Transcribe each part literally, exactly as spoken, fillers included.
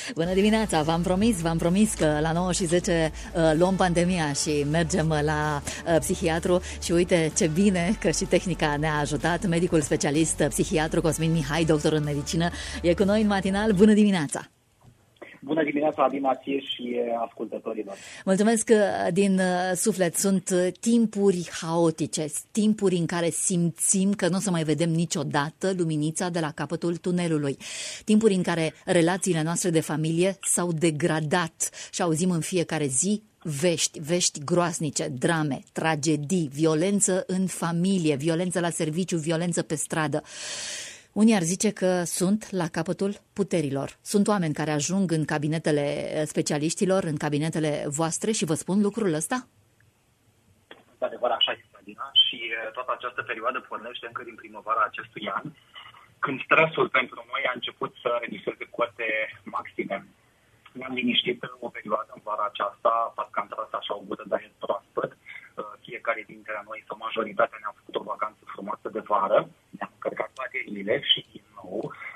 Bună dimineața, v-am promis, v-am promis că la nouă și zece uh, luăm pandemia și mergem la uh, psihiatru și uite ce bine că și tehnica ne-a ajutat. Medicul specialist psihiatru Cosmin Mihai, doctor în medicină, e cu noi în matinal. Bună dimineața! Bună dimineața, Adina, ție și ascultătorilor. Mulțumesc din suflet. Sunt timpuri haotice, timpuri în care simțim că nu o să mai vedem niciodată luminița de la capătul tunelului. Timpuri în care relațiile noastre de familie s-au degradat și auzim în fiecare zi vești, vești groaznice, drame, tragedii, violență în familie, violență la serviciu, violență pe stradă. Unii ar zice că sunt la capătul puterilor. Sunt oameni care ajung în cabinetele specialiștilor, în cabinetele voastre și vă spun lucrul ăsta? De adevăr, așa este, Adina, și toată această perioadă pornește încă din primăvara acestui an, când stresul pentru noi a început să regiseze cote maxime. Ne-am liniștit o perioadă în vara aceasta, parcă am tras așa o gură de aer proaspăt. Fiecare dintre noi, sau majoritatea, ne-am făcut o vacanță frumoasă de vară, ne-am încărcat bateriile și, din nou,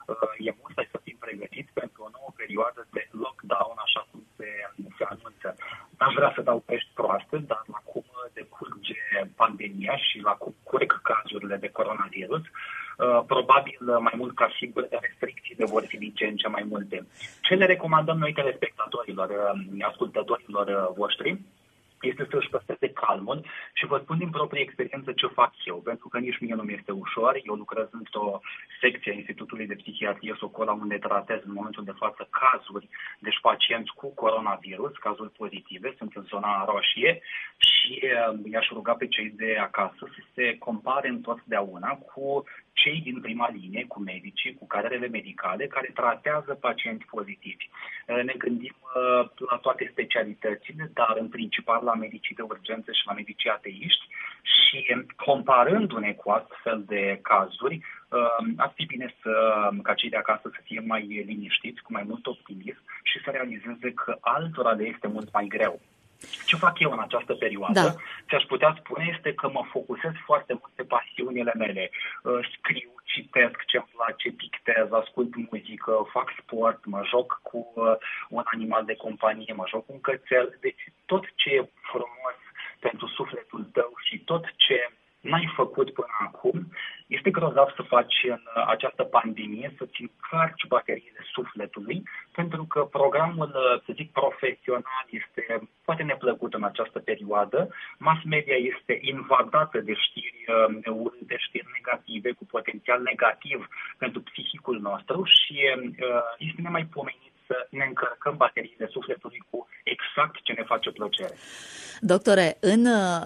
e mult să fim pregătiți pentru o nouă perioadă de lockdown, așa cum se, se anunță. N-aș vrea să dau pești proaste, dar la cum decurge pandemia și la cum curg cazurile de coronavirus, probabil mai mult ca sigur restricțiile vor fi din ce în ce mai multe. Ce le recomandăm noi telespectatorilor, ascultătorilor voștri, este să își păstreze calmul și vă spun din proprie experiență ce fac eu, pentru că nici mie nu mi este ușor. Eu lucrez într-o secție a Institutului de Psihiatrie Socola, unde tratez în momentul de față cazuri, deci pacienți cu coronavirus, cazuri pozitive, sunt în zona roșie și i-aș ruga pe cei de acasă să se compare întotdeauna cu cei din prima linie, cu medicii, cu cadrele medicale care tratează pacienți pozitivi. Ne gândim la toate specialitățile, dar în principal la medicii de urgență și la medicii ateiști și comparându-ne cu astfel de cazuri, ar fi bine să, ca cei de acasă să fie mai liniștiți, cu mai mult optimism și să realizeze că altora le este mult mai greu. Ce fac eu în această perioadă? Da. Ce aș putea spune este că mă focusez foarte mult pe pasiunile mele. Scriu, citesc ce-mi place, pictez, ascult muzică, fac sport, mă joc cu un animal de companie, mă joc cu un cățel. Deci tot ce e frumos pentru sufletul tău și tot ce n-ai făcut până acum, este grozav să faci în această pandemie, să-ți încarci bateriile sufletului, pentru că programul, să zic, profesional este poate neplăcut în această perioadă. Mass media este invadată de știri, de știri negative, cu potențial negativ pentru psihicul nostru și este nemaipomenit să ne încărcăm bateriile sufletului cu exact ce ne face plăcere. Doctore, în,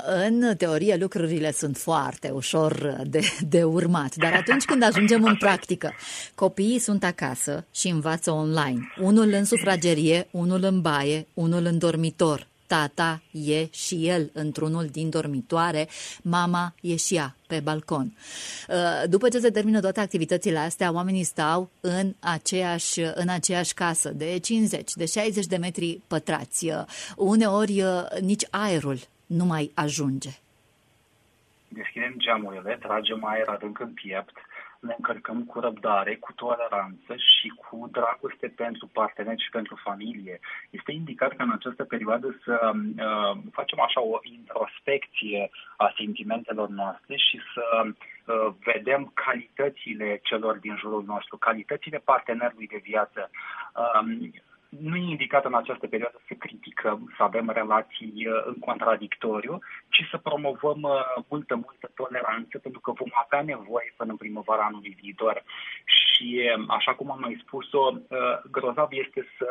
în teorie lucrurile sunt foarte ușor de, de urmat, dar atunci când ajungem în practică, copiii sunt acasă și învață online. Unul în sufragerie, unul în baie, unul în dormitor. Tata e și el într-unul din dormitoare, mama e și ea pe balcon. După ce se termină toate activitățile astea, oamenii stau în aceeași, în aceeași casă de cincizeci, de șaizeci de metri pătrați. Uneori nici aerul nu mai ajunge. Deschidem geamurile, tragem aer adânc în piept, ne încărcăm cu răbdare, cu toleranță și cu dragoste pentru parteneri și pentru familie. Este indicat că în această perioadă să uh, facem așa o introspecție a sentimentelor noastre și să uh, vedem calitățile celor din jurul nostru, calitățile partenerului de viață. Uh, Nu e indicat în această perioadă să criticăm, să avem relații în contradictoriu, ci să promovăm multă, multă toleranță, pentru că vom avea nevoie până în primăvara anului viitor. Și, așa cum am mai spus-o, grozav este să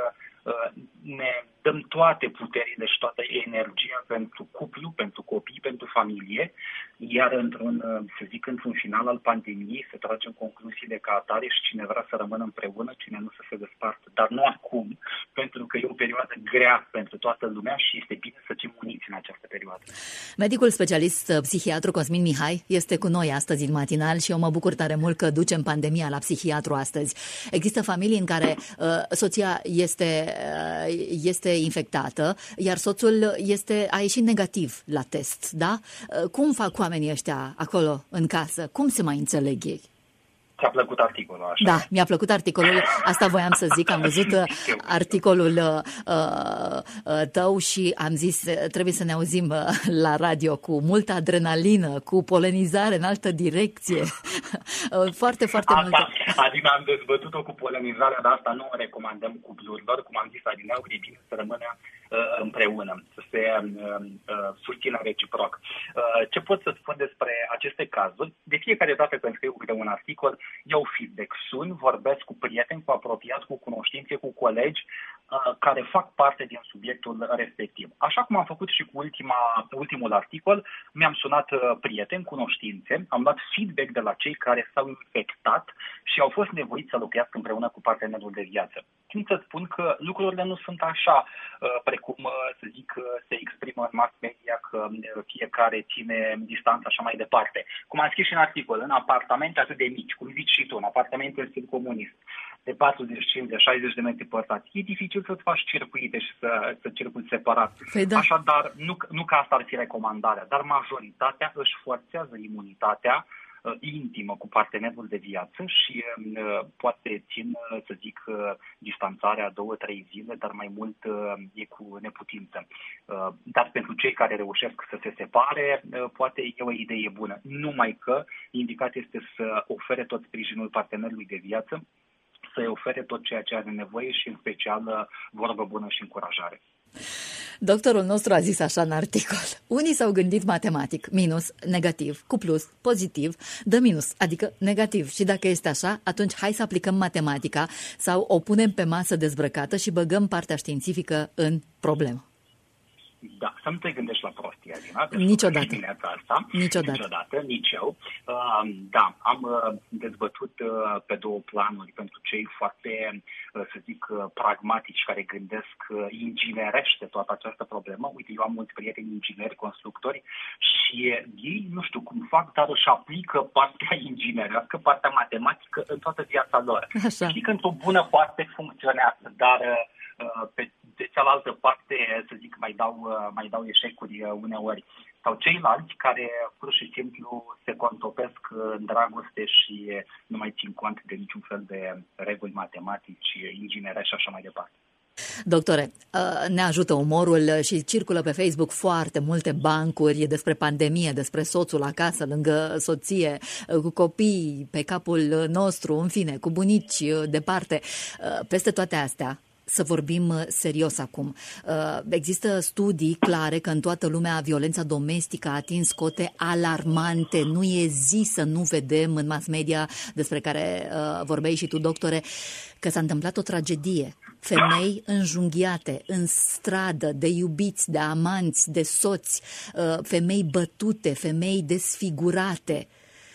ne dăm toate puterile și toată energia pentru cuplu, pentru copii, pentru familie, iar într-un, să zic, într-un final al pandemiei să tragem concluziile ca atare și cine vrea să rămână împreună, cine nu să se despartă. Dar nu acum, pentru că e o perioadă grea pentru toată lumea și este bine să fim uniți în această perioadă. Medicul specialist psihiatru Cosmin Mihai este cu noi astăzi în matinal și eu mă bucur tare mult că ducem pandemia la psihiatru astăzi. Există familii în care uh, soția este, uh, este infectată, iar soțul este, a ieșit negativ la test, da? Uh, cum fac oamenii ăștia acolo în casă? Cum se mai înțeleg ei? Ți-a plăcut articolul, așa? Da, mi-a plăcut articolul, asta voiam să zic, am văzut articolul uh, uh, tău și am zis, trebuie să ne auzim uh, la radio cu multă adrenalină, cu polenizare în altă direcție, foarte, foarte asta, multă. Adina, am dezbătut-o cu polenizarea, dar asta nu o recomandăm cuplurilor, cum am zis, Adina, e bine să rămână uh, împreună, să se uh, uh, susțină reciproc. Uh, ce pot să spun despre aceste cazuri? De fiecare dată când scriu câte un articol, iau feedback, sun, vorbesc cu prieteni, cu apropiați, cu cunoștințe, cu colegi uh, care fac parte din subiectul respectiv. Așa cum am făcut și cu ultima, ultimul articol, mi-am sunat uh, prieteni, cunoștințe, am luat feedback de la cei care s-au infectat și au fost nevoiți să lucrească împreună cu partenerul de viață. Țin să spun că lucrurile nu sunt așa, uh, precum, uh, să zic, uh, se exprimă în mass media, că uh, fiecare ține distanța așa mai departe. Cum am scris și în articol, în apartamente atât de mici, cum zici și tu, în apartamente în stil comunist, de patruzeci, cincizeci, șaizeci de metri pătrați, e dificil să-ți faci circuite și să, să circuli separat. Păi da. Așadar, nu, nu că asta ar fi recomandarea, dar majoritatea își forțează imunitatea uh, intimă cu partenerul de viață și uh, poate țin, uh, să zic, uh, distanțarea două, trei zile, dar mai mult uh, e cu neputință. Uh, dar pentru cei care reușesc să se separe, uh, poate e o idee bună. Numai că indicat este să ofere tot sprijinul partenerului de viață, să-i ofere tot ceea ce are nevoie și în special vorbă bună și încurajare. Doctorul nostru a zis așa în articol. Unii s-au gândit matematic, minus, negativ, cu plus, pozitiv, dă minus, adică negativ. Și dacă este așa, atunci hai să aplicăm matematica sau o punem pe masă dezbrăcată și băgăm partea științifică în problemă. Da, să nu te gândești la prostie, Adina. Niciodată. Asta. Niciodată. Niciodată, nici eu. Uh, da, am uh, dezbătut uh, pe două planuri pentru cei foarte, uh, să zic, uh, pragmatici, care gândesc uh, inginerește toată această problemă. Uite, eu am mulți prieteni ingineri, constructori și ei, nu știu cum fac, dar își aplică partea inginerească, partea matematică în toată viața lor. Așa. Știi că într-o bună parte funcționează, dar uh, pe de cealaltă parte, să zic, mai dau, mai dau eșecuri uneori. Sau ceilalți care pur și simplu se contopesc în dragoste și nu mai țin cont de niciun fel de reguli matematici, inginere și așa mai departe. Doctore, ne ajută umorul și circulă pe Facebook foarte multe bancuri despre pandemie, despre soțul acasă, lângă soție, cu copii pe capul nostru, în fine, cu bunici departe. Peste toate astea, să vorbim serios acum. Există studii clare că în toată lumea violența domestică a atins cote alarmante. Nu e zi să nu vedem în mass media, despre care vorbeai și tu, doctore, că s-a întâmplat o tragedie. Femei înjunghiate în stradă, de iubiți, de amanți, de soți, femei bătute, femei desfigurate.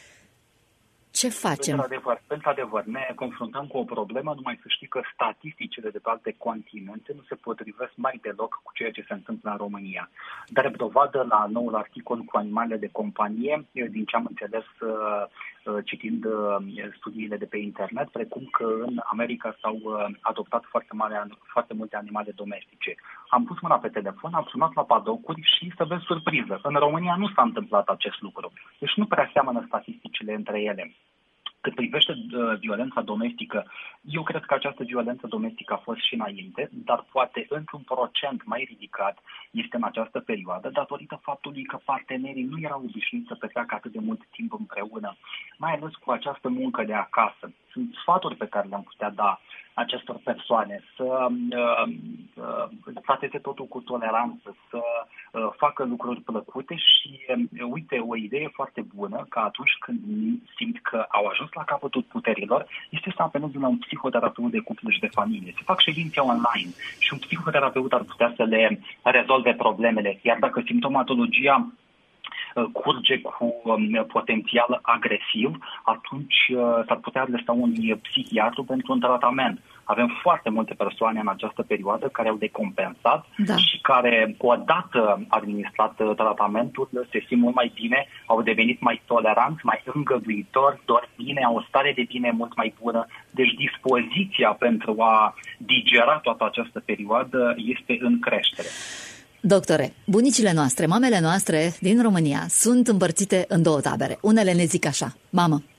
Ce facem? Într-adevăr, într-adevăr, ne confruntăm cu o problemă, numai să știi că statisticile de pe alte continente nu se potrivesc mai deloc cu ceea ce se întâmplă în România. Dar dovadă la noul articol cu animalele de companie, din ce am înțeles citind studiile de pe internet, precum că în America s-au adoptat foarte, mare, foarte multe animale domestice. Am pus mâna pe telefon, am sunat la padocuri și să vezi surpriză. În România nu s-a întâmplat acest lucru. Deci nu prea seamănă statisticile între ele. Cât privește uh, violența domestică, eu cred că această violență domestică a fost și înainte, dar poate într-un procent mai ridicat este în această perioadă, datorită faptului că partenerii nu erau obișnuiți să petreacă atât de mult timp împreună, mai ales cu această muncă de acasă. Sunt sfaturi pe care le-am putea da acestor persoane, să uh, uh, trateze totul cu toleranță, să uh, facă lucruri plăcute și, uh, uite, o idee foarte bună, că atunci când simt că au ajuns la capătul puterilor, este să apeleze la un psihoterapeut de cuplu și de familie, să fac ședințe online și un psihoterapeut ar putea să le rezolve problemele, iar dacă simptomatologia curge cu um, potențial agresiv, atunci uh, s-ar putea lăsa un psihiatru pentru un tratament. Avem foarte multe persoane în această perioadă care au decompensat, da, și care, odată administrat tratamentul, se simt mult mai bine, au devenit mai toleranți, mai îngăduitori, doar bine, au o stare de bine mult mai bună. Deci dispoziția pentru a digera toată această perioadă este în creștere. Doctore, bunicile noastre, mamele noastre din România sunt împărțite în două tabere. Unele ne zic așa: mamă,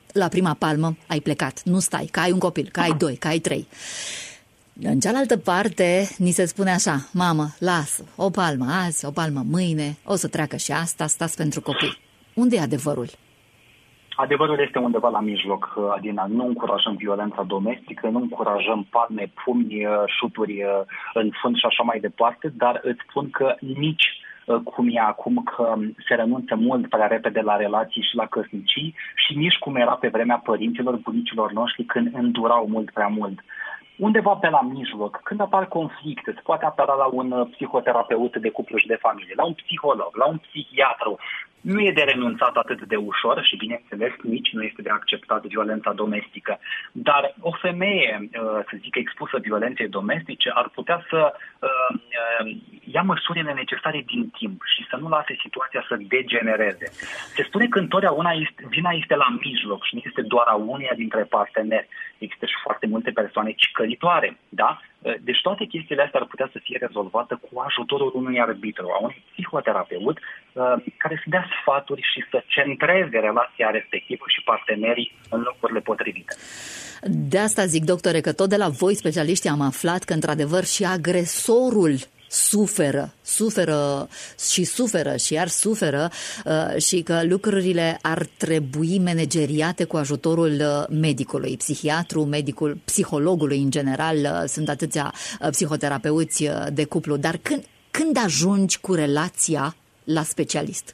la prima palmă ai plecat, nu stai, că ai un copil, că ai doi, că ai trei. În cealaltă parte, ni se spune așa, mamă, lasă, o palmă azi, o palmă mâine, o să treacă și asta, stați pentru copii. Unde e adevărul? Adevărul este undeva la mijloc, Adina. Nu încurajăm violența domestică, nu încurajăm palme, pumni, șuturi în fund și așa mai departe, dar îți spun că nici cum e acum, că se renunță mult prea repede la relații și la căsnicii, și nici cum era pe vremea părinților, bunicilor noștri, când îndurau mult prea mult. Undeva pe la mijloc, când apar conflicte, se poate apela la un psihoterapeut de cuplu și de familie, la un psiholog, la un psihiatru. Nu e de renunțat atât de ușor și, bineînțeles, nici nu este de acceptat violența domestică. Dar o femeie, să zic, expusă violenței domestice, ar putea să ia măsurile necesare din timp și să nu lase situația să degenereze. Se spune că întotdeauna este, vina este la mijloc și nu este doar a uneia dintre parteneri. Există și foarte multe persoane cicălitoare, da? Deci toate chestiile astea ar putea să fie rezolvate cu ajutorul unui arbitru, a unui psihoterapeut, care să dea sfaturi și să centreze relația respectivă și partenerii în locurile potrivite. De asta zic, doctore, că tot de la voi, specialiștii, am aflat că, într-adevăr, și agresorul suferă, suferă și suferă și iar suferă uh, și că lucrurile ar trebui manageriate cu ajutorul medicului, psihiatru, medicul, psihologului în general, uh, sunt atâția uh, psihoterapeuți uh, de cuplu, dar când, când ajungi cu relația la specialist?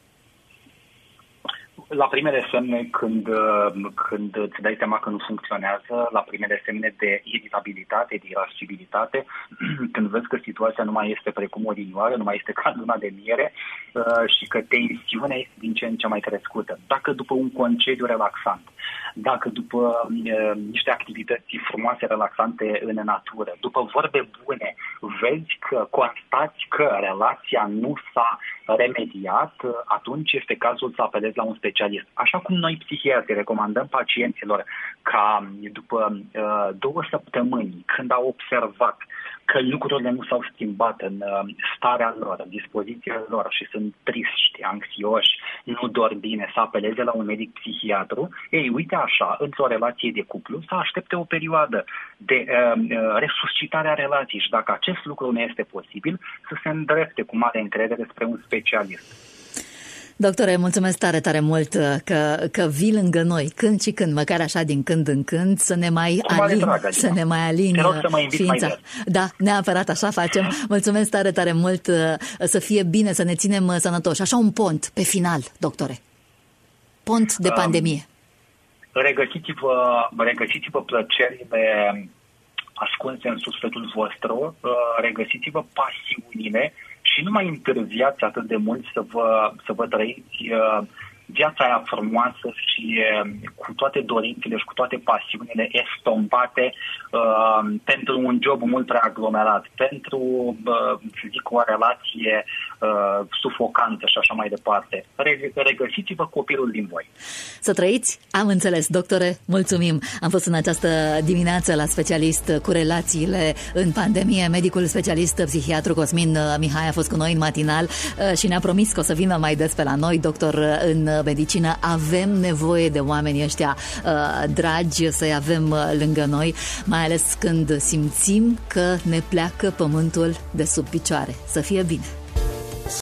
La primele semne, când, când îți dai seama că nu funcționează, la primele semne de iritabilitate, de irascibilitate, când vezi că situația nu mai este precum odinioară, nu mai este ca luna de miere și că tensiunea este din ce în ce mai crescută. Dacă după un concediu relaxant, dacă după uh, niște activități frumoase, relaxante în natură, după vorbe bune, vezi că constați că relația nu s-a remediat, atunci este cazul să apelezi la un specialist. Așa cum noi psihiatri recomandăm pacienților ca după uh, două săptămâni, când au observat că lucrurile nu s-au schimbat în uh, starea lor, în dispoziția lor și sunt triști, anxioși, nu dorm bine, să apeleze la un medic psihiatru, ei, uite așa, într-o relație de cuplu, să aștepte o perioadă de uh, resuscitare a relației și dacă acest lucru nu este posibil, să se îndrepte cu mare încredere spre un specialist. Doctore, mulțumesc tare, tare mult că, că vii lângă noi, când și când, măcar așa din când în când, să ne mai alini, dragă, să ne mai alini ființa. Mai da, neapărat așa facem. Mulțumesc tare, tare mult, să fie bine, să ne ținem sănătoși. Așa un pont pe final, doctore. Pont de pandemie. Um, regăsiți-vă, regăsiți-vă plăcerile ascunse în sufletul vostru, regăsiți-vă pasiunile și nu mai întârziați atât de mult să vă, să vă trăiți uh, viața aia frumoasă și uh, cu toate dorințele și cu toate pasiunile estompate uh, pentru un job mult prea aglomerat, pentru, uh, să zic, o relație uh, sufocantă și așa mai departe. Regăsiți-vă copilul din voi. Să trăiți? Am înțeles, doctore, mulțumim. Am fost în această dimineață la specialist cu relațiile în pandemie. Medicul specialist psihiatru Cosmin Mihai a fost cu noi în matinal și ne-a promis că o să vină mai des pe la noi, doctor în medicină. Avem nevoie de oamenii ăștia dragi, să-i avem lângă noi, mai ales când simțim că ne pleacă pământul de sub picioare. Să fie bine!